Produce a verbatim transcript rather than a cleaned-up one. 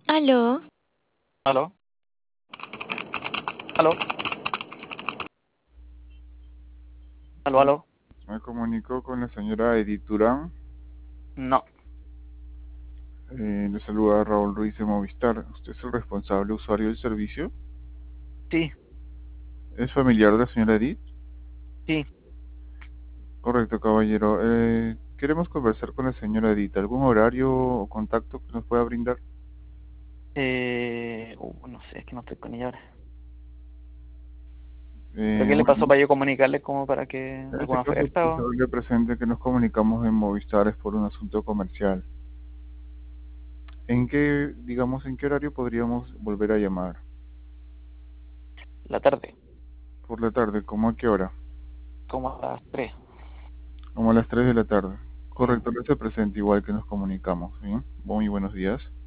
Aló, ¿Aló? ¿Aló? ¿Aló? Sí, ¿Aló? me comunico con la señora Edith Durán. No. Eh, le saluda Raúl Ruiz de Movistar. ¿Usted es el responsable usuario del servicio? Sí, ¿Es familiar de la señora Edith? sí. Correcto, caballero. Eh, queremos conversar con la señora Edith. ¿Algún horario o contacto que nos pueda brindar? Eh, uh, no sé, es que no estoy con ella ahora. ¿Pero Eh, qué le pasó bueno, para yo comunicarle como para que en este alguna caso, oferta pues o haberle presente que nos comunicamos en Movistar es por un asunto comercial. ¿En qué, digamos, en qué horario podríamos volver a llamar? la tarde? Por la tarde, ¿cómo a qué hora? Como a las tres. Como a las tres de la tarde. Mm. Correcto, le hace presente igual que nos comunicamos, ¿sí? Muy buenos días.